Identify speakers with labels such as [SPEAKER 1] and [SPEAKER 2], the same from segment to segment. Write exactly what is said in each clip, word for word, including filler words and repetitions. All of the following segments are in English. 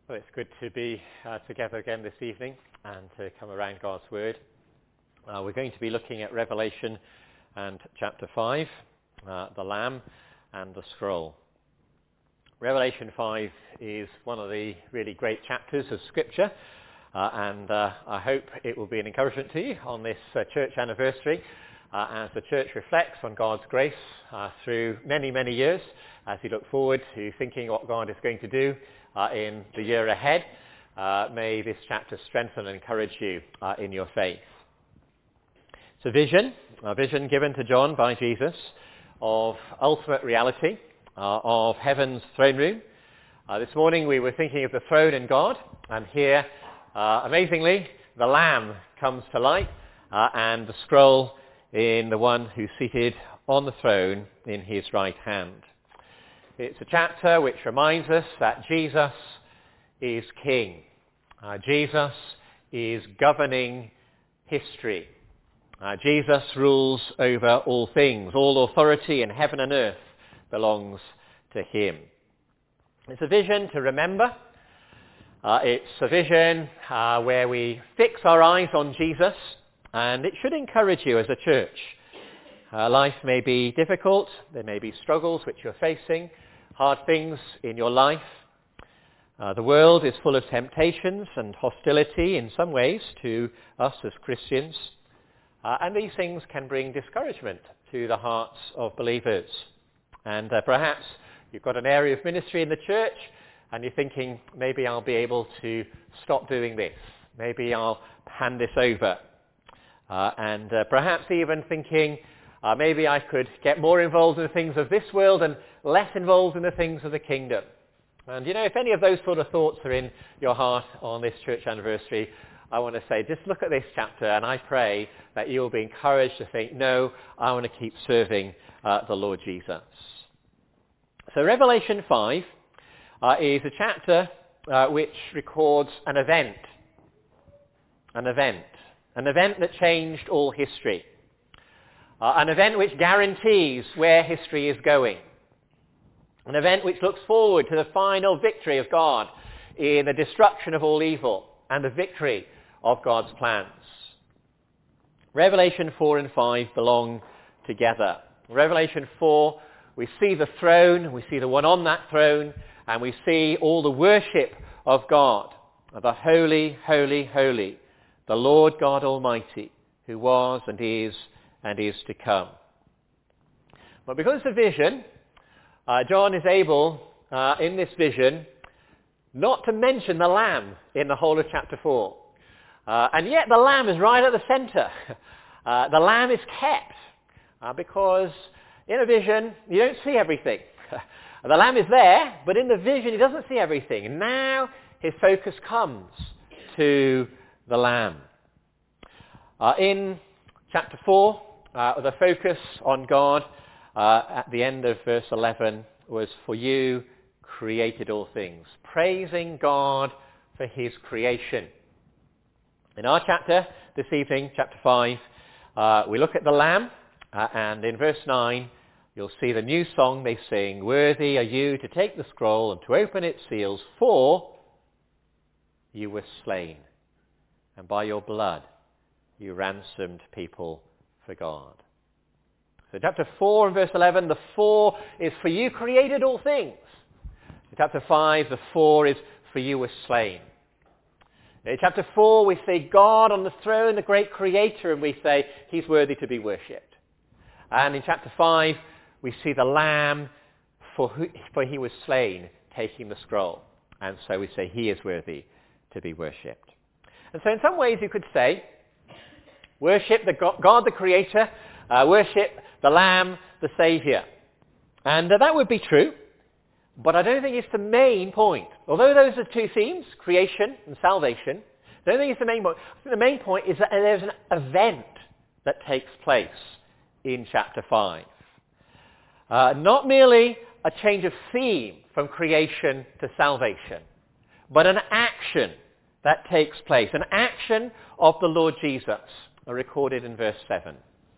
[SPEAKER 1] Well, it's good to be uh, together again this evening and to come around God's Word. Uh, we're going to be looking at Revelation and chapter five, uh, the Lamb and the Scroll. Revelation five is one of the really great chapters of Scripture, uh, and uh, I hope it will be an encouragement to you on this uh, church anniversary uh, as the church reflects on God's grace uh, through many, many years as we look forward to thinking what God is going to do Uh, in the year ahead. Uh, may this chapter strengthen and encourage you uh, in your faith. It's a vision, a vision given to John by Jesus of ultimate reality, uh, of heaven's throne room. Uh, this morning we were thinking of the throne in God, and here, uh, amazingly, the Lamb comes to light, uh, and the scroll in the one who's seated on the throne in his right hand. It's a chapter which reminds us that Jesus is King. Uh, Jesus is governing history. Uh, Jesus rules over all things. All authority in heaven and earth belongs to him. It's a vision to remember. Uh, it's a vision uh, where we fix our eyes on Jesus, and it should encourage you as a church. Uh, life may be difficult. There may be struggles which you're facing, hard things in your life. Uh, the world is full of temptations and hostility in some ways to us as Christians. Uh, and these things can bring discouragement to the hearts of believers. And uh, perhaps you've got an area of ministry in the church and you're thinking, maybe I'll be able to stop doing this. Maybe I'll hand this over. Uh, and uh, perhaps even thinking, Uh, maybe I could get more involved in the things of this world and less involved in the things of the kingdom. And you know, if any of those sort of thoughts are in your heart on this church anniversary, I want to say, just look at this chapter and I pray that you'll be encouraged to think, no, I want to keep serving uh, the Lord Jesus. So Revelation five uh, is a chapter uh, which records an event. An event. An event that changed all history. Uh, an event which guarantees where history is going. An event which looks forward to the final victory of God in the destruction of all evil and the victory of God's plans. Revelation four and five belong together. Revelation four, we see the throne, we see the one on that throne, and we see all the worship of God, the holy, holy, holy, the Lord God Almighty, who was and is and is to come. But because it's a vision, uh, John is able, uh, in this vision, not to mention the Lamb in the whole of chapter four. Uh, and yet the Lamb is right at the center. Uh, the Lamb is kept, uh, because in a vision, you don't see everything. The Lamb is there, but in the vision, he doesn't see everything. And now his focus comes to the Lamb. Uh, in chapter four, Uh, the focus on God uh, at the end of verse eleven was, for you created all things. Praising God for his creation. In our chapter this evening, chapter five, uh, we look at the Lamb, uh, and in verse nine, you'll see the new song they sing, worthy are you to take the scroll and to open its seals, for you were slain, and by your blood you ransomed people for God. So chapter four and verse eleven, the four is for you created all things. In chapter five, the four is for you were slain. In chapter four, we see God on the throne, the great creator, and we say he's worthy to be worshipped. And in chapter five, we see the Lamb for, who, for he was slain, taking the scroll. And so we say he is worthy to be worshipped. And so in some ways you could say, worship the God, God the Creator, uh, worship the Lamb, the Saviour. And uh, that would be true, but I don't think it's the main point. Although those are two themes, creation and salvation, I don't think it's the main point. I think the main point is that there's an event that takes place in chapter five. Uh, not merely a change of theme from creation to salvation, but an action that takes place, an action of the Lord Jesus, are recorded in verse seven.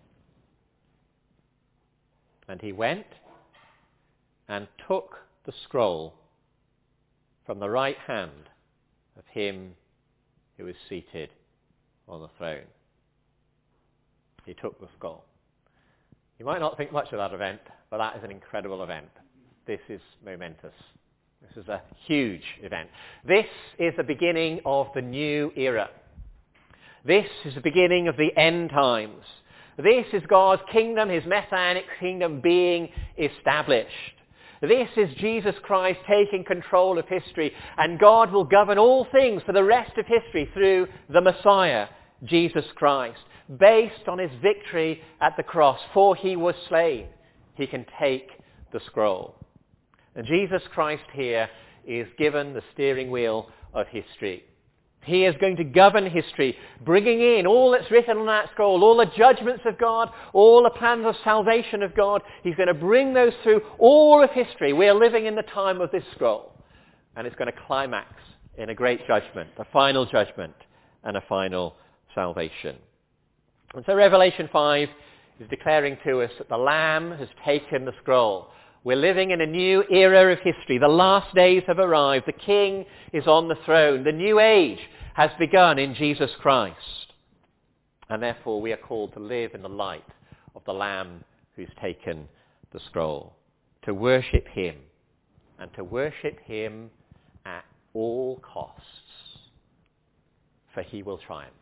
[SPEAKER 1] And he went and took the scroll from the right hand of him who is seated on the throne. He took the scroll. You might not think much of that event, but that is an incredible event. This is momentous. This is a huge event. This is the beginning of the new era. This is the beginning of the end times. This is God's kingdom, his messianic kingdom being established. This is Jesus Christ taking control of history, and God will govern all things for the rest of history through the Messiah, Jesus Christ, based on his victory at the cross. For he was slain, he can take the scroll. And Jesus Christ here is given the steering wheel of history. He is going to govern history, bringing in all that's written on that scroll, all the judgments of God, all the plans of salvation of God. He's going to bring those through all of history. We are living in the time of this scroll, and it's going to climax in a great judgment, a final judgment, and a final salvation. And so Revelation five is declaring to us that the Lamb has taken the scroll. We're living in a new era of history. The last days have arrived. The King is on the throne. The new age has begun in Jesus Christ. And therefore we are called to live in the light of the Lamb who's taken the scroll. To worship him. And to worship him at all costs. For he will triumph.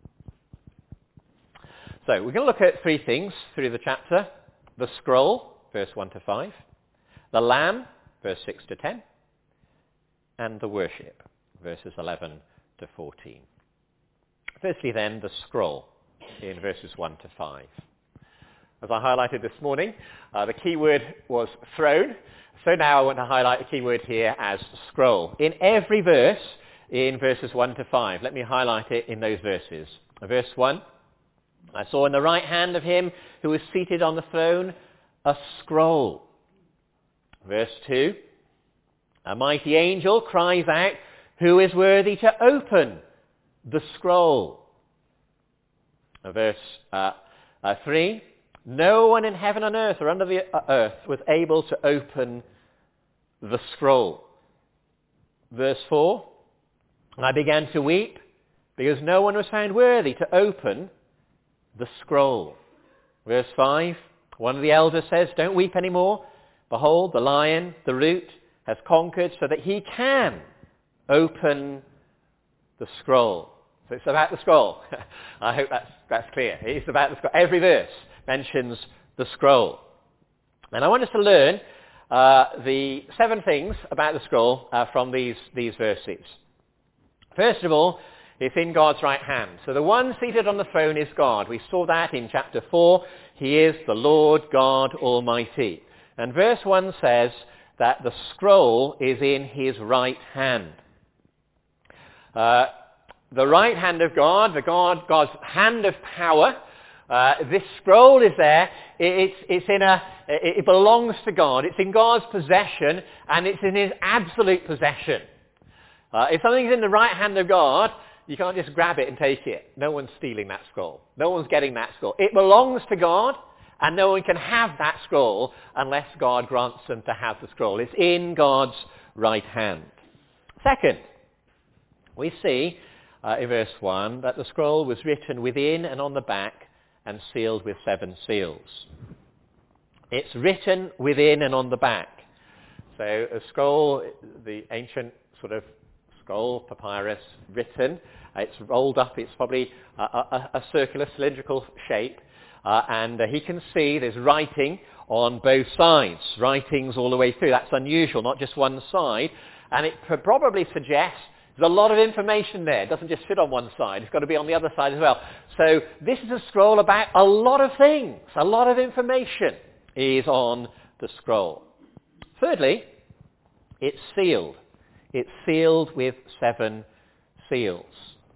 [SPEAKER 1] So we're going to look at three things through the chapter. The scroll, verse one to five. The Lamb, verse six to ten, and the worship, verses eleven to fourteen. Firstly then, the scroll in verses one to five. As I highlighted this morning, uh, the key word was throne, so now I want to highlight the key word here as scroll. In every verse, in verses one to five, let me highlight it in those verses. Verse one, I saw in the right hand of him who was seated on the throne a scroll. Verse two, a mighty angel cries out, who is worthy to open the scroll? Verse uh, uh, three, no one in heaven and earth or under the earth was able to open the scroll. Verse four, and I began to weep because no one was found worthy to open the scroll. Verse five, one of the elders says, don't weep anymore. Behold, the Lion, the root, has conquered so that he can open the scroll. So it's about the scroll. I hope that's, that's clear. It's about the scroll. Every verse mentions the scroll. And I want us to learn uh, the seven things about the scroll uh, from these, these verses. First of all, it's in God's right hand. So the one seated on the throne is God. We saw that in chapter four. He is the Lord God Almighty. And verse one says that the scroll is in his right hand. Uh, the right hand of God, the God, God's hand of power. Uh, this scroll is there. It, it's, it's in a, it, it belongs to God. It's in God's possession, and it's in his absolute possession. Uh, if something's in the right hand of God, you can't just grab it and take it. No one's stealing that scroll. No one's getting that scroll. It belongs to God. And no one can have that scroll unless God grants them to have the scroll. It's in God's right hand. Second, we see uh, in verse one that the scroll was written within and on the back and sealed with seven seals. It's written within and on the back. So a scroll, the ancient sort of scroll, papyrus, written, it's rolled up, it's probably a, a, a circular cylindrical shape. Uh, and uh, he can see there's writing on both sides, writings all the way through. That's unusual, not just one side. And it p- probably suggests there's a lot of information there. It doesn't just sit on one side. It's got to be on the other side as well. So this is a scroll about a lot of things. A lot of information is on the scroll. Thirdly, it's sealed. It's sealed with seven seals.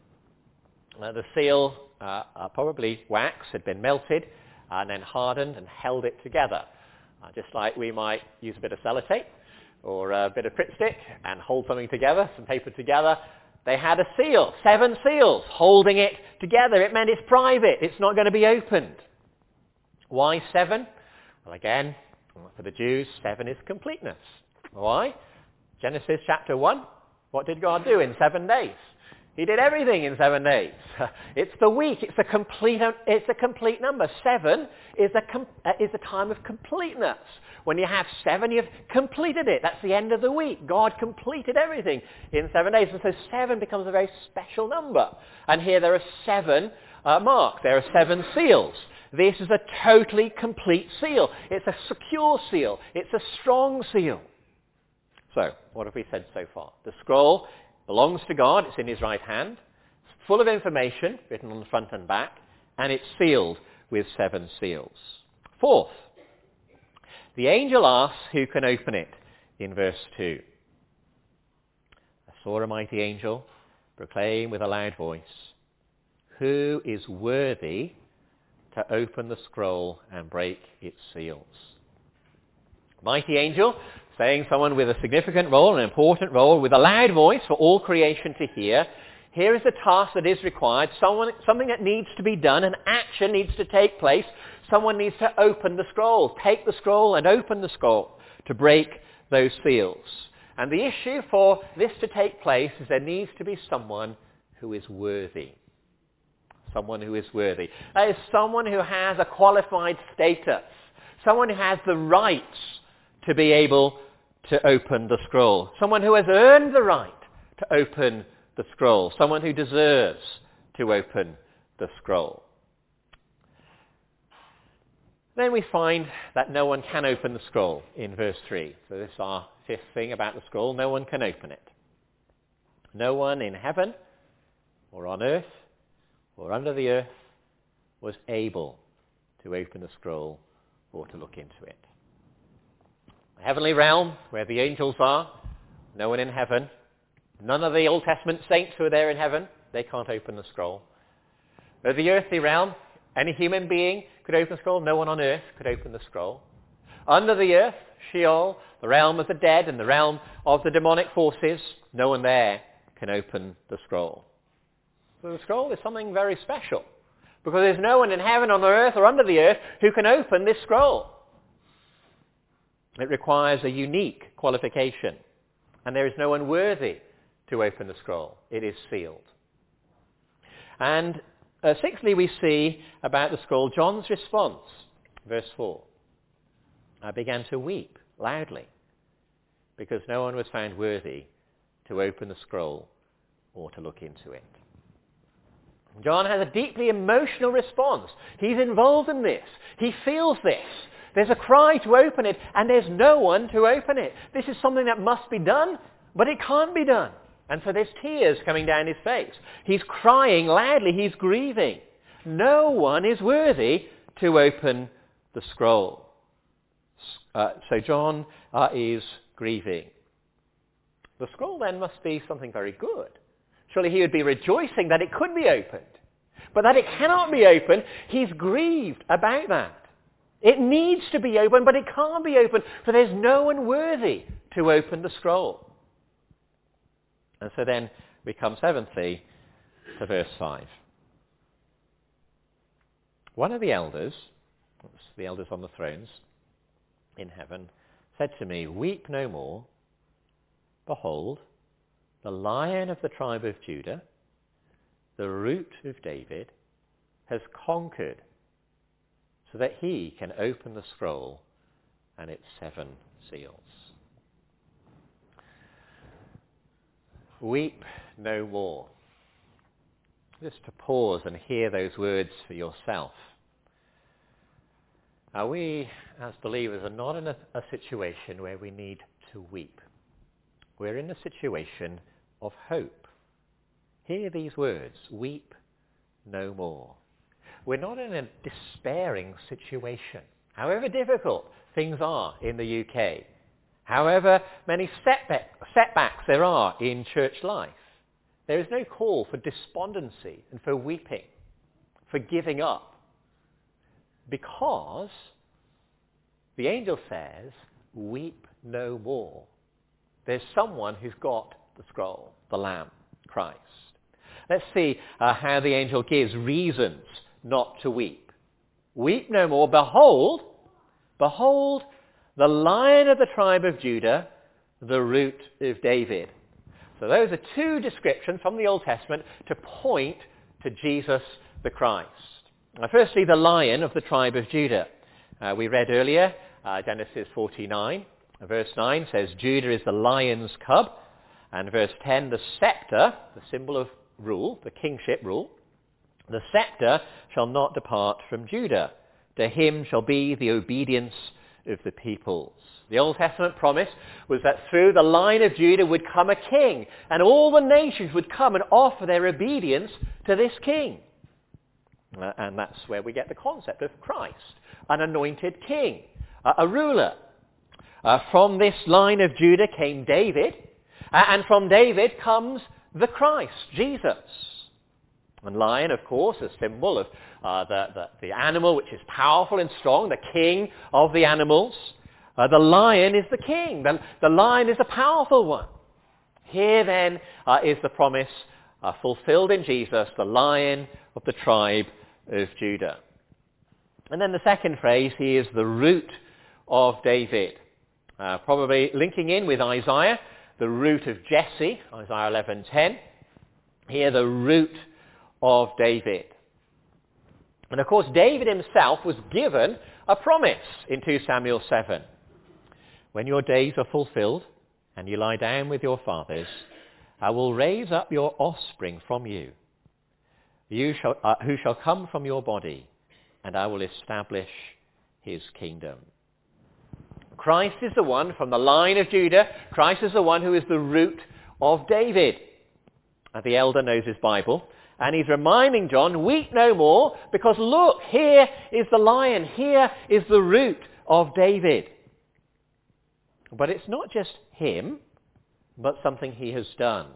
[SPEAKER 1] Uh, the seal Uh, uh, probably wax had been melted and then hardened and held it together. Uh, just like we might use a bit of sellotape or a bit of Pritt stick and hold something together, some paper together. They had a seal, seven seals, holding it together. It meant it's private. It's not going to be opened. Why seven? Well, again, for the Jews, seven is completeness. Why? Genesis chapter one, What did God do in seven days? He did everything in seven days. It's the week. It's a complete. It's a complete number. Seven is a com, uh, is a time of completeness. When you have seven, you've completed it. That's the end of the week. God completed everything in seven days, and so seven becomes a very special number. And here there are seven uh, marks. There are seven seals. This is a totally complete seal. It's a secure seal. It's a strong seal. So, what have we said so far? The scroll belongs to God. It's in his right hand. It's full of information written on the front and back, and it's sealed with seven seals. Fourth, the angel asks who can open it in verse two. I saw a mighty angel proclaim with a loud voice, "Who is worthy to open the scroll and break its seals?" Mighty angel, saying someone with a significant role, an important role, with a loud voice for all creation to hear. Here is a task that is required, someone, something that needs to be done, an action needs to take place. Someone needs to open the scroll, take the scroll and open the scroll to break those seals. And the issue for this to take place is there needs to be someone who is worthy. Someone who is worthy. That is someone who has a qualified status. Someone who has the rights to be able to open the scroll. Someone who has earned the right to open the scroll. Someone who deserves to open the scroll. Then we find that no one can open the scroll in verse three. So this is our fifth thing about the scroll. No one can open it. No one in heaven or on earth or under the earth was able to open the scroll or to look into it. The heavenly realm, where the angels are, no one in heaven. None of the Old Testament saints who are there in heaven, they can't open the scroll. But the earthly realm, any human being could open the scroll. No one on earth could open the scroll. Under the earth, Sheol, the realm of the dead and the realm of the demonic forces, no one there can open the scroll. So the scroll is something very special, because there's no one in heaven, on the earth, or under the earth who can open this scroll. It requires a unique qualification, and there is no one worthy to open the scroll. It is sealed. And uh, sixthly, we see about the scroll John's response. Verse four. I began to weep loudly because no one was found worthy to open the scroll or to look into it. John has a deeply emotional response. He's involved in this. He feels this. There's a cry to open it, and there's no one to open it. This is something that must be done, but it can't be done. And so there's tears coming down his face. He's crying loudly. He's grieving. No one is worthy to open the scroll. Uh, so John uh, is grieving. The scroll then must be something very good. Surely he would be rejoicing that it could be opened. But that it cannot be opened, he's grieved about that. It needs to be opened, but it can't be opened, for there's no one worthy to open the scroll. And so then we come seventhly to verse five. One of the elders, the elders on the thrones in heaven, said to me, "Weep no more. Behold, the Lion of the tribe of Judah, the Root of David, has conquered, so that he can open the scroll and its seven seals." Weep no more. Just to pause and hear those words for yourself. Now we, as believers, are not in a, a situation where we need to weep. We're in a situation of hope. Hear these words, weep no more. We're not in a despairing situation. However difficult things are in the U K, however many setback, setbacks there are in church life, there is no call for despondency and for weeping, for giving up, because the angel says, weep no more. There's someone who's got the scroll, the Lamb, Christ. Let's see uh, how the angel gives reasons not to weep. Weep no more. Behold, behold, the Lion of the tribe of Judah, the Root of David. So those are two descriptions from the Old Testament to point to Jesus the Christ. Now, firstly, the Lion of the tribe of Judah. Uh, we read earlier, uh, Genesis forty-nine, verse nine says, Judah is the lion's cub. And verse ten, the scepter, the symbol of rule, the kingship rule, the scepter shall not depart from Judah. To him shall be the obedience of the peoples. The Old Testament promise was that through the line of Judah would come a king, and all the nations would come and offer their obedience to this king. Uh, and that's where we get the concept of Christ, an anointed king, uh, a ruler. Uh, from this line of Judah came David, uh, and from David comes the Christ, Jesus. And lion, of course, a symbol of uh, the, the, the animal which is powerful and strong, the king of the animals. Uh, the lion is the king. The, the lion is a powerful one. Here then uh, is the promise uh, fulfilled in Jesus, the Lion of the tribe of Judah. And then the second phrase, he is the root of David. Uh, probably linking in with Isaiah, the root of Jesse, Isaiah eleven ten. Here the root of David. And of course David himself was given a promise in two Samuel seven. When your days are fulfilled and you lie down with your fathers, I will raise up your offspring from you, you shall, uh, who shall come from your body, and I will establish his kingdom. Christ is the one from the line of Judah. Christ is the one who is the root of David. Uh, the elder knows his Bible, and he's reminding John, weep no more, because look, here is the lion, here is the root of David. But it's not just him, but something he has done.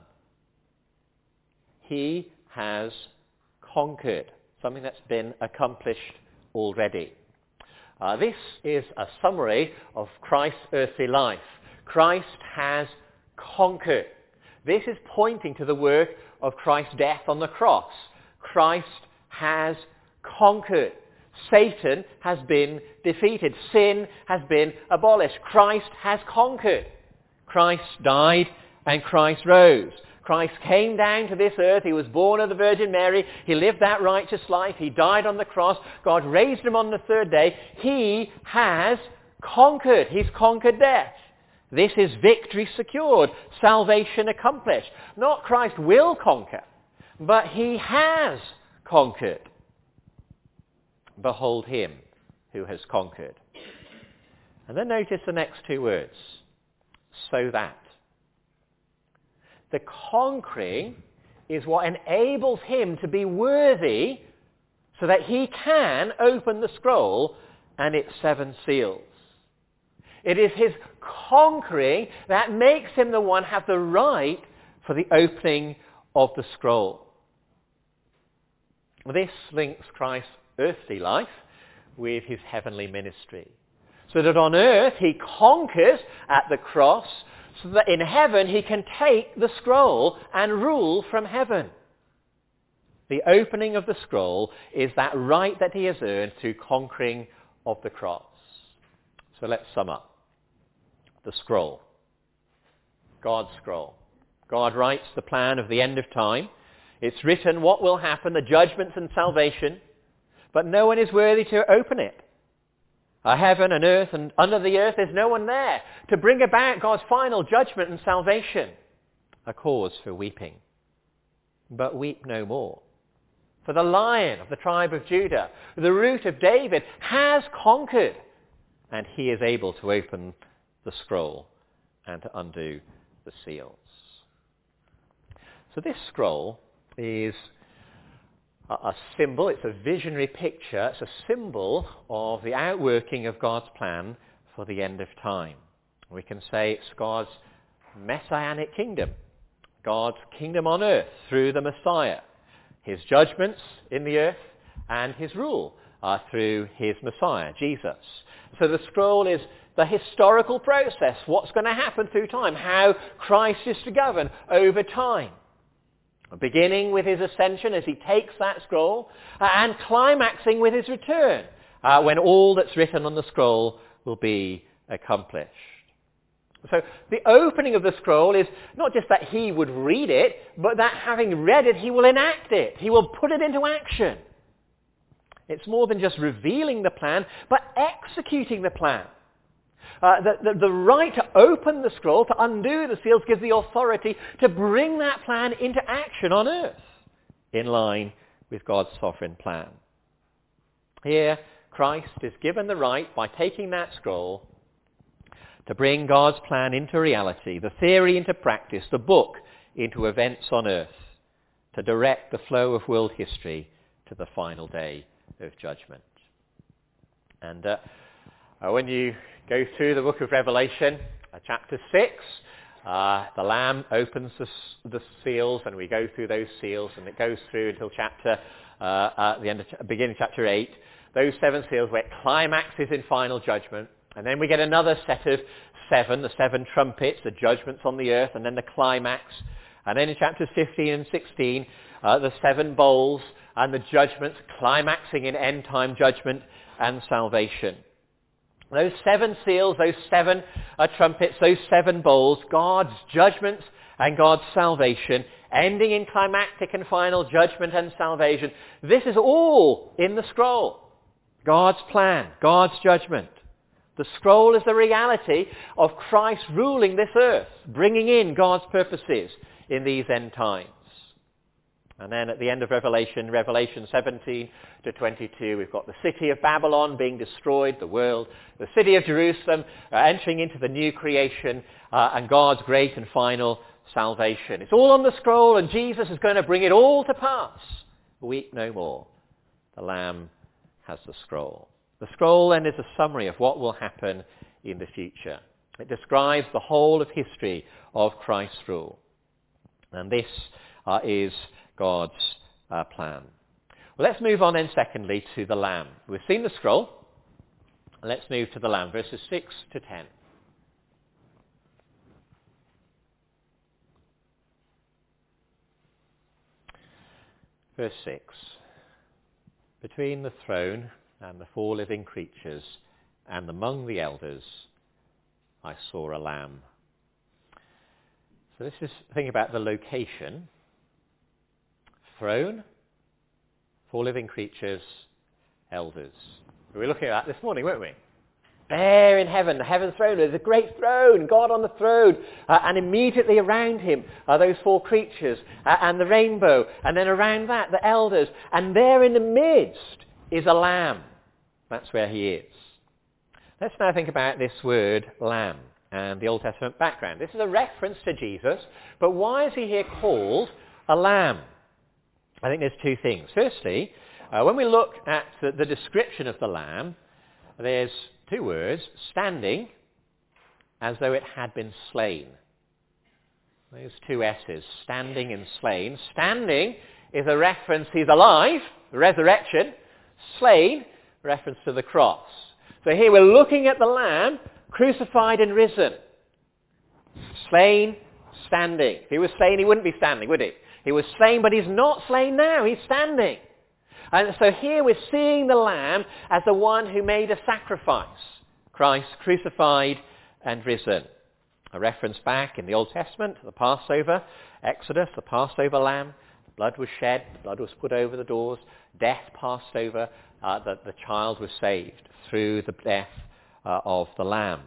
[SPEAKER 1] He has conquered, something that's been accomplished already. Uh, this is a summary of Christ's earthly life. Christ has conquered. This is pointing to the work of Christ's death on the cross. Christ has conquered. Satan has been defeated. Sin has been abolished. Christ has conquered. Christ died and Christ rose. Christ came down to this earth. He was born of the Virgin Mary. He lived that righteous life. He died on the cross. God raised him on the third day. He has conquered. He's conquered death. This is victory secured, salvation accomplished. Not Christ will conquer, but he has conquered. Behold him who has conquered. And then notice the next two words. So that. The conquering is what enables him to be worthy so that he can open the scroll and its seven seals. It is his conquering that makes him the one have the right for the opening of the scroll. This links Christ's earthly life with his heavenly ministry. So that on earth he conquers at the cross, so that in heaven he can take the scroll and rule from heaven. The opening of the scroll is that right that he has earned through conquering of the cross. So let's sum up. The scroll. God's scroll. God writes the plan of the end of time. It's written what will happen, the judgments and salvation, but no one is worthy to open it. Uh, heaven and earth and under the earth, there's no one there to bring about God's final judgment and salvation. A cause for weeping. But weep no more. For the Lion of the tribe of Judah, the root of David, has conquered, and he is able to open the scroll and to undo the seals. So this scroll is a symbol, it's a visionary picture, it's a symbol of the outworking of God's plan for the end of time. We can say it's God's messianic kingdom, God's kingdom on earth through the Messiah, his judgments in the earth and his rule uh, through his Messiah, Jesus. So the scroll is the historical process, what's going to happen through time, how Christ is to govern over time. Beginning with his ascension as he takes that scroll, uh, and climaxing with his return, uh, when all that's written on the scroll will be accomplished. So the opening of the scroll is not just that he would read it, but that having read it, he will enact it. He will put it into action. It's more than just revealing the plan, but executing the plan. Uh, the, the, the right to open the scroll, to undo the seals, gives the authority to bring that plan into action on earth, in line with God's sovereign plan. Here, Christ is given the right, by taking that scroll, to bring God's plan into reality, the theory into practice, the book into events on earth, to direct the flow of world history to the final day of judgment. And uh, uh, when you go through the book of Revelation, uh, chapter six, uh, the Lamb opens the, the seals, and we go through those seals, and it goes through until chapter, uh, at the end of, beginning of chapter eight, those seven seals where it climaxes in final judgment. And then we get another set of seven, the seven trumpets, the judgments on the earth, and then the climax. And then in chapters fifteen and sixteen, uh, the seven bowls and the judgments climaxing in end-time judgment and salvation. Those seven seals, those seven uh, trumpets, those seven bowls, God's judgments and God's salvation, ending in climactic and final judgment and salvation. This is all in the scroll. God's plan, God's judgment. The scroll is the reality of Christ ruling this earth, bringing in God's purposes in these end times. And then at the end of Revelation, Revelation seventeen to twenty-two, we've got the city of Babylon being destroyed, the world, the city of Jerusalem uh, entering into the new creation, uh, and God's great and final salvation. It's all on the scroll, and Jesus is going to bring it all to pass. Weep no more. The Lamb has the scroll. The scroll then is a summary of what will happen in the future. It describes the whole of history of Christ's rule. And this uh, is God's uh, plan. Well, let's move on then secondly to the Lamb. We've seen the scroll. Let's move to the Lamb, verses six to ten. Verse six. Between the throne and the four living creatures, and among the elders, I saw a lamb. So this is the thing about the location. Throne, four living creatures, elders. We were looking at that this morning, weren't we? There in heaven, the heaven throne, there's a great throne, God on the throne, uh, and immediately around him are those four creatures, uh, and the rainbow, and then around that, the elders, and there in the midst is a lamb. That's where he is. Let's now think about this word, lamb, and the Old Testament background. This is a reference to Jesus, but why is he here called a lamb? I think there's two things. Firstly, uh, when we look at the, the description of the lamb, there's two words, standing, as though it had been slain. Those two S's, standing and slain. Standing is a reference, he's alive, the resurrection. Slain, reference to the cross. So here we're looking at the Lamb, crucified and risen. Slain, standing. If he was slain, he wouldn't be standing, would he? He was slain, but he's not slain now. He's standing. And so here we're seeing the Lamb as the one who made a sacrifice. Christ crucified and risen. A reference back in the Old Testament to the Passover, Exodus, the Passover lamb. The blood was shed, the blood was put over the doors. Death passed over, uh, the, the child was saved through the death uh, of the lamb.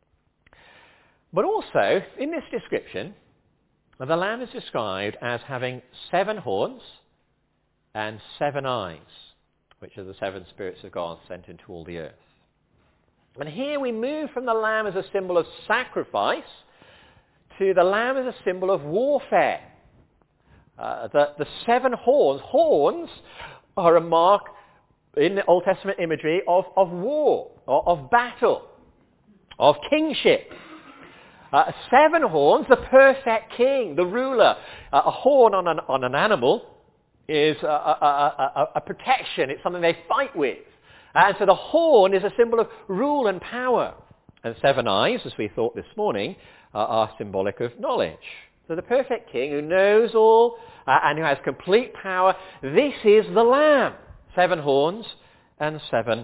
[SPEAKER 1] But also, in this description, the lamb is described as having seven horns and seven eyes, which are the seven spirits of God sent into all the earth. And here we move from the lamb as a symbol of sacrifice to the lamb as a symbol of warfare. Uh, the, the seven horns, horns are a mark in the Old Testament imagery of, of war, or of battle, of kingship. Uh, seven horns, the perfect king, the ruler. Uh, a horn on an, on an animal is a, a, a, a protection. It's something they fight with. And so the horn is a symbol of rule and power. And seven eyes, as we thought this morning, uh, are symbolic of knowledge. So the perfect king who knows all uh, and who has complete power, this is the Lamb. Seven horns and seven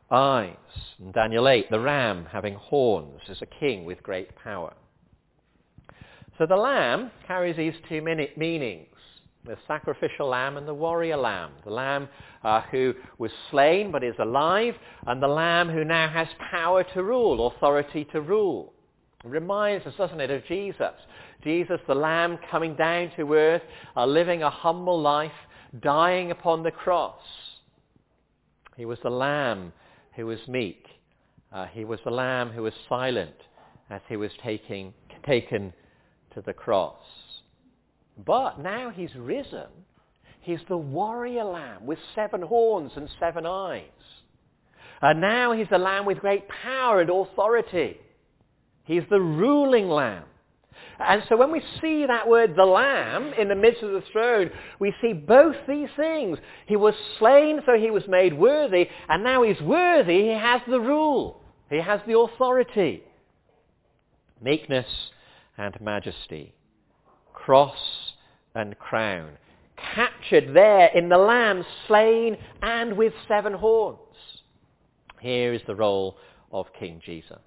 [SPEAKER 1] eyes. In Daniel eight, the ram having horns is a king with great power. So the lamb carries these two meanings, the sacrificial lamb and the warrior lamb. The lamb uh, who was slain but is alive, and the lamb who now has power to rule, authority to rule. It reminds us, doesn't it, of Jesus. Jesus, the lamb coming down to earth, uh, living a humble life, dying upon the cross. He was the lamb who was meek. Uh, he was the lamb who was silent as he was taking, taken to the cross. But now he's risen. He's the warrior lamb with seven horns and seven eyes. And now he's the lamb with great power and authority. He's the ruling lamb. And so when we see that word, the lamb, in the midst of the throne, we see both these things. He was slain, so he was made worthy, and now he's worthy, he has the rule. He has the authority. Meekness and majesty. Cross and crown. Captured there in the lamb, slain and with seven horns. Here is the role of King Jesus.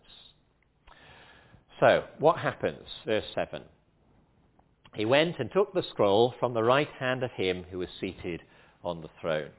[SPEAKER 1] So, what happens? Verse seven. He went and took the scroll from the right hand of him who was seated on the throne.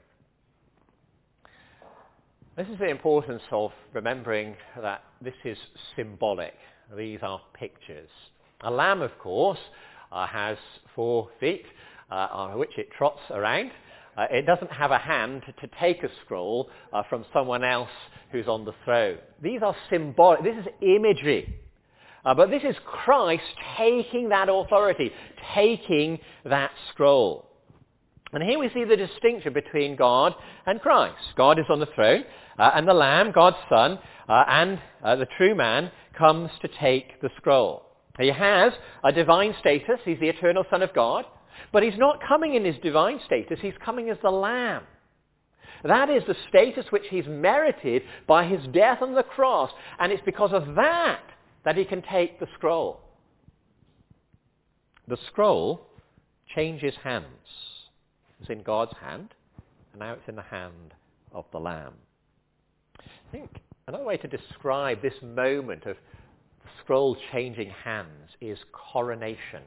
[SPEAKER 1] This is the importance of remembering that this is symbolic. These are pictures. A lamb, of course, uh, has four feet uh, on which it trots around. Uh, it doesn't have a hand to take a scroll uh, from someone else who's on the throne. These are symbolic. This is imagery. Uh, but this is Christ taking that authority, taking that scroll. And here we see the distinction between God and Christ. God is on the throne, uh, and the Lamb, God's Son, uh, and uh, the true man comes to take the scroll. He has a divine status. He's the eternal Son of God. But he's not coming in his divine status. He's coming as the Lamb. That is the status which he's merited by his death on the cross. And it's because of that that he can take the scroll. The scroll changes hands. It's in God's hand, and now it's in the hand of the Lamb. I think another way to describe this moment of the scroll changing hands is coronation.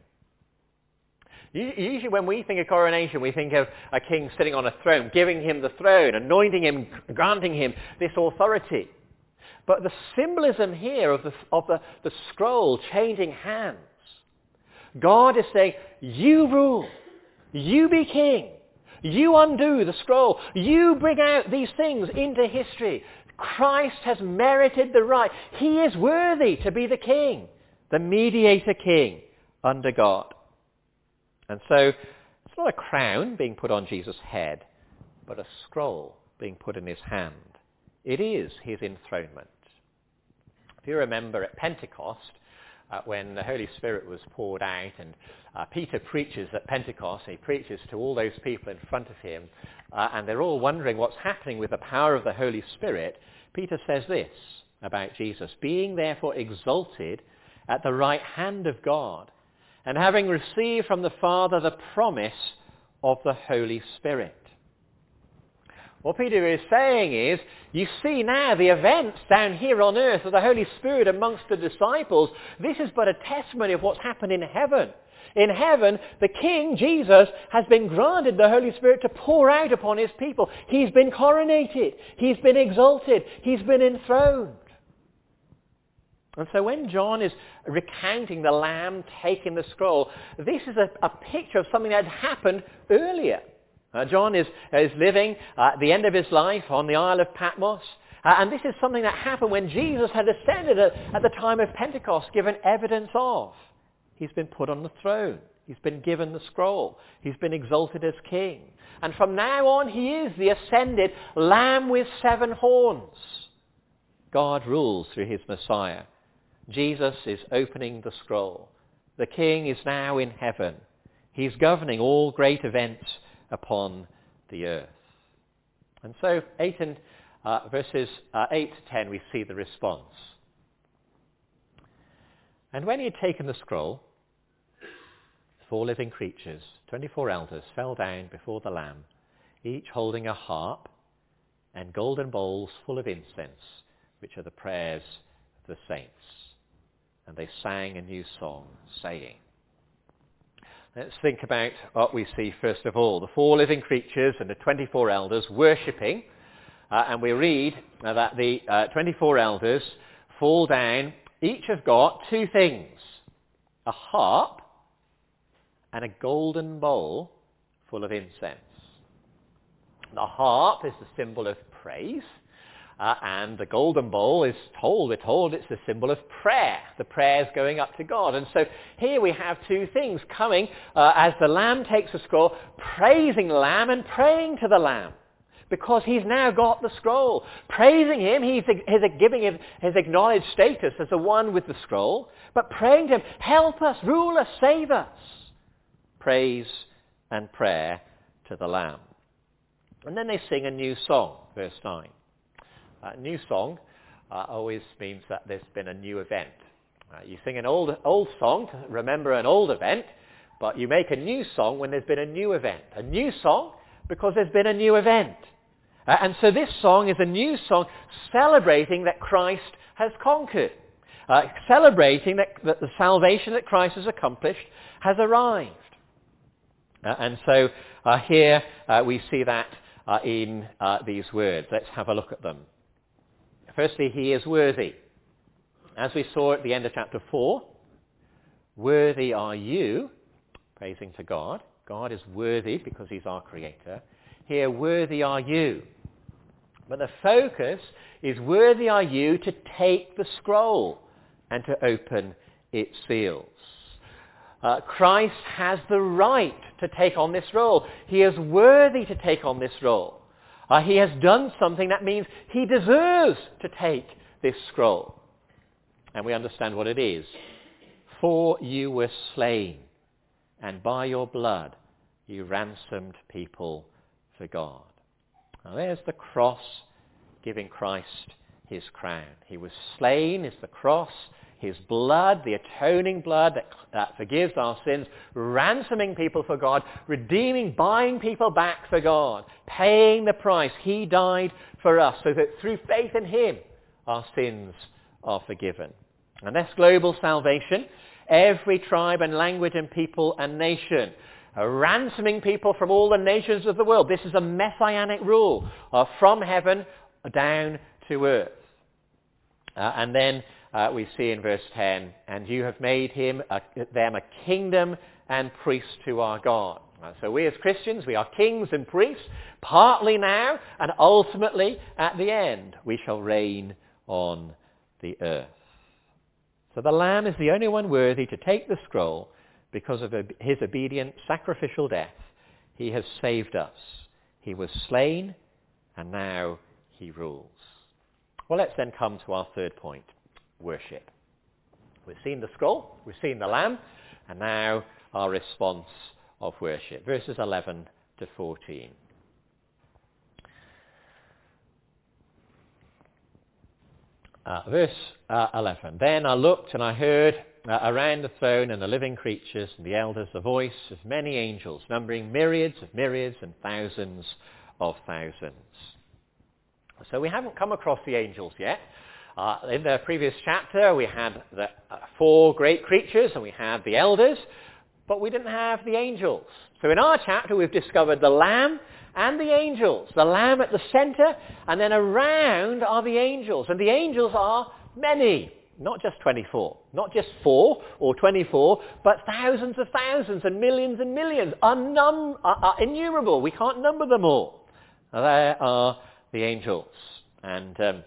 [SPEAKER 1] Usually when we think of coronation, we think of a king sitting on a throne, giving him the throne, anointing him, granting him this authority. But the symbolism here of the, of the, the scroll changing hands, God is saying, you rule, you be king, you undo the scroll, you bring out these things into history. Christ has merited the right. He is worthy to be the king, the mediator king under God. And so it's not a crown being put on Jesus' head, but a scroll being put in his hand. It is his enthronement. If you remember at Pentecost, uh, when the Holy Spirit was poured out, and uh, Peter preaches at Pentecost, and he preaches to all those people in front of him, uh, and they're all wondering what's happening with the power of the Holy Spirit, Peter says this about Jesus, being therefore exalted at the right hand of God, and having received from the Father the promise of the Holy Spirit. What Peter is saying is, you see now the events down here on earth of the Holy Spirit amongst the disciples. This is but a testimony of what's happened in heaven. In heaven, the King, Jesus, has been granted the Holy Spirit to pour out upon his people. He's been coronated. He's been exalted. He's been enthroned. And so when John is recounting the Lamb taking the scroll, this is a, a picture of something that had happened earlier. Uh, John is, is living uh, at the end of his life on the Isle of Patmos. Uh, and this is something that happened when Jesus had ascended at, at the time of Pentecost, given evidence of. He's been put on the throne. He's been given the scroll. He's been exalted as king. And from now on, he is the ascended Lamb with seven horns. God rules through his Messiah. Jesus is opening the scroll. The King is now in heaven. He's governing all great events upon the earth. And so, eight and uh, verses uh, eight to ten, we see the response. And when he had taken the scroll, four living creatures, twenty-four elders, fell down before the Lamb, each holding a harp, and golden bowls full of incense, which are the prayers of the saints. And they sang a new song, saying. Let's think about what we see first of all. The four living creatures and the twenty-four elders worshipping. Uh, and we read uh, that the uh, twenty-four elders fall down. Each have got two things. A harp and a golden bowl full of incense. The harp is the symbol of praise. Uh, and the golden bowl is told, we're told it's the symbol of prayer. The prayers going up to God. And so here we have two things coming uh, as the Lamb takes a scroll, praising the Lamb and praying to the Lamb. Because he's now got the scroll. Praising him, he's, he's giving him his acknowledged status as the one with the scroll. But praying to him, help us, rule us, save us. Praise and prayer to the Lamb. And then they sing a new song, verse nine. A new song uh, always means that there's been a new event. Uh, you sing an old old song to remember an old event, but you make a new song when there's been a new event. A new song because there's been a new event. Uh, and so this song is a new song celebrating that Christ has conquered. Uh, celebrating that, that the salvation that Christ has accomplished has arrived. Uh, and so uh, here uh, we see that uh, in uh, these words. Let's have a look at them. Firstly, he is worthy. As we saw at the end of chapter four, worthy are you, praising to God. God is worthy because he's our creator. Here, worthy are you. But the focus is worthy are you to take the scroll and to open its seals. Uh, Christ has the right to take on this role. He is worthy to take on this role. Uh, he has done something that means he deserves to take this scroll. And we understand what it is. For you were slain, and by your blood you ransomed people for God. Now there's the cross giving Christ his crown. He was slain, is the cross, his blood, the atoning blood that, that forgives our sins, ransoming people for God, redeeming, buying people back for God, paying the price. He died for us so that through faith in him our sins are forgiven. And that's global salvation. Every tribe and language and people and nation. Uh, ransoming people from all the nations of the world. This is a messianic rule uh, from heaven down to earth. Uh, and then uh, we see in verse ten, and you have made him a, them a kingdom and priests to our God. Uh, so we as Christians, we are kings and priests, partly now and ultimately at the end. We shall reign on the earth. So the Lamb is the only one worthy to take the scroll because of his obedient sacrificial death. He has saved us. He was slain, and now he rules. Well, let's then come to our third point, worship. We've seen the scroll, we've seen the Lamb, and now our response of worship. Verses eleven to fourteen. Uh, verse uh, eleven. Then I looked and I heard uh, around the throne and the living creatures and the elders the voice of many angels, numbering myriads of myriads and thousands of thousands. So we haven't come across the angels yet. Uh, in the previous chapter we had the uh, four great creatures and we had the elders, but we didn't have the angels. So in our chapter we've discovered the Lamb and the angels. The Lamb at the center, and then around are the angels. And the angels are many, not just twenty-four, not just four or twenty-four, but thousands of thousands and millions and millions, unnum- uh, uh, innumerable. We can't number them all. There are the angels. And um,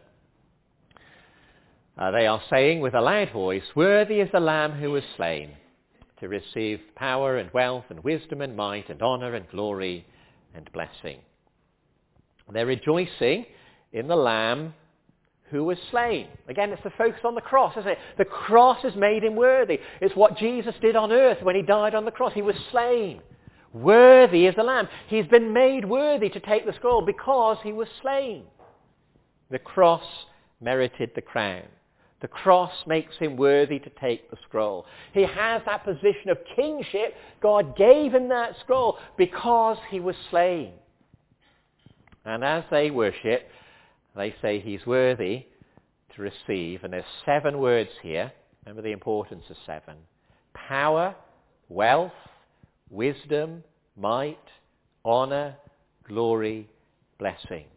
[SPEAKER 1] uh, they are saying with a loud voice, worthy is the Lamb who was slain to receive power and wealth and wisdom and might and honor and glory and blessing. They're rejoicing in the Lamb who was slain. Again, it's the focus on the cross, isn't it? The cross has made him worthy. It's what Jesus did on earth when he died on the cross. He was slain. Worthy is the Lamb. He's been made worthy to take the scroll because he was slain. The cross merited the crown. The cross makes him worthy to take the scroll. He has that position of kingship. God gave him that scroll because he was slain. And as they worship, They say he's worthy to receive, and there's seven words here. Remember the importance of seven. Power, wealth, wisdom, might, honor, glory, blessing.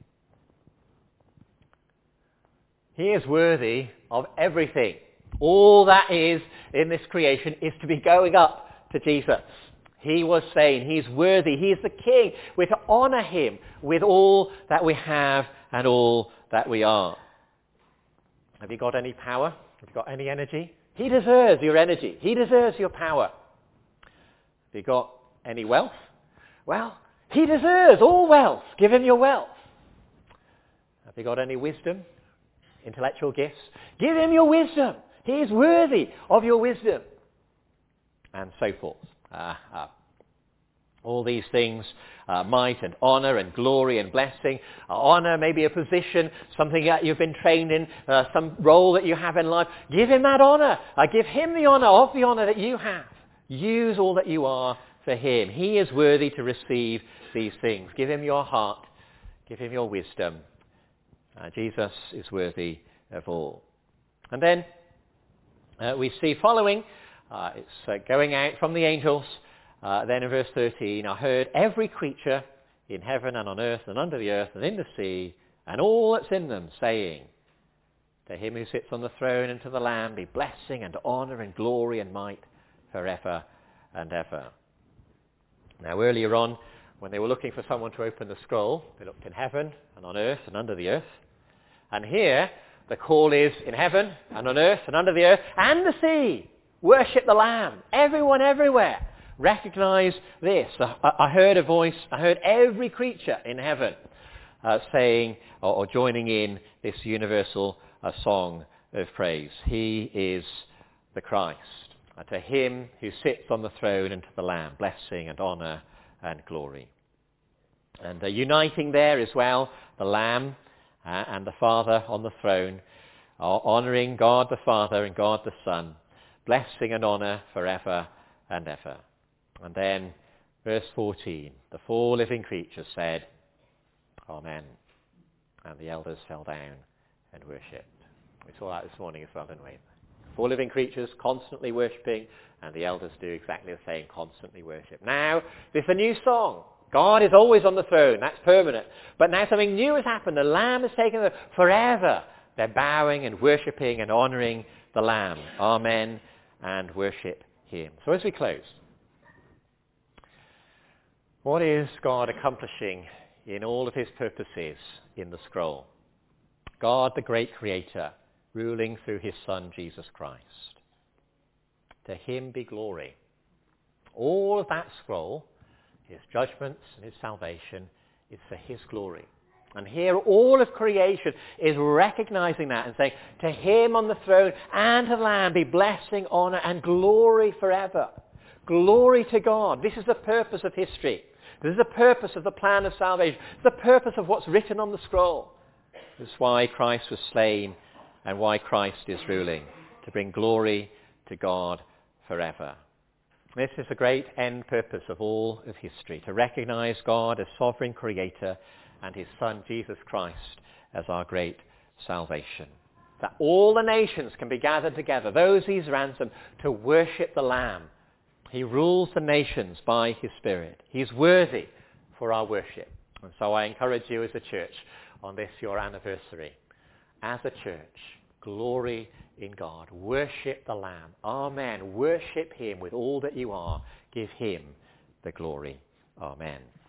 [SPEAKER 1] He is worthy of everything. All that is in this creation is to be going up to Jesus. He was saying he's worthy. He is the King. We're to honor him with all that we have and all that we are. Have you got any power? Have you got any energy? He deserves your energy. He deserves your power. Have you got any wealth? Well, he deserves all wealth. Give him your wealth. Have you got any wisdom? Intellectual gifts? Give him your wisdom. He is worthy of your wisdom. And so forth. Uh, uh, all these things, uh, might and honor and glory and blessing. Uh, honor, maybe a position, something that you've been trained in, uh, some role that you have in life. Give him that honor. Uh, give him the honor of the honor that you have. Use all that you are for him. He is worthy to receive these things. Give him your heart. Give him your wisdom. Uh, Jesus is worthy of all. And then uh, we see following, uh, it's uh, going out from the angels. Uh, then in verse thirteen, I heard every creature in heaven and on earth and under the earth and in the sea and all that's in them saying, to him who sits on the throne and to the Lamb be blessing and honor and glory and might forever and ever. Now earlier on, when they were looking for someone to open the scroll, they looked in heaven and on earth and under the earth. And here, the call is in heaven and on earth and under the earth and the sea. Worship the Lamb. Everyone everywhere. Recognize this. I, I heard a voice, I heard every creature in heaven uh, saying or, or joining in this universal uh, song of praise. He is the Christ. Uh, to him who sits on the throne and to the Lamb, blessing and honor and glory. And uh, uniting there as well, the Lamb uh, and the Father on the throne, uh, honoring God the Father and God the Son, blessing and honor forever and ever. And then, verse fourteen, the four living creatures said, Amen. And the elders fell down and worshipped. We saw that this morning as well, didn't we? Four living creatures constantly worshipping, and the elders do exactly the same, constantly worship. Now, there's a new song. God is always on the throne. That's permanent. But now something new has happened. The Lamb has taken the forever. They're bowing and worshipping and honoring the Lamb. Amen. And worship him. So as we close, what is God accomplishing in all of his purposes in the scroll? God, the great creator, ruling through his Son, Jesus Christ. To him be glory. All of that scroll, his judgments and his salvation, is for his glory. And here all of creation is recognizing that and saying, to him on the throne and to the Lamb be blessing, honor, and glory forever. Glory to God. This is the purpose of history. This is the purpose of the plan of salvation. It's the purpose of what's written on the scroll. This is why Christ was slain and why Christ is ruling, to bring glory to God forever. This is the great end purpose of all of history, to recognize God as sovereign creator and his Son, Jesus Christ, as our great salvation. That all the nations can be gathered together, those he's ransomed, to worship the Lamb. He rules the nations by his Spirit. He's worthy for our worship. And so I encourage you as a church on this, your anniversary, as a church, glory in God. Worship the Lamb. Amen. Worship him with all that you are. Give him the glory. Amen.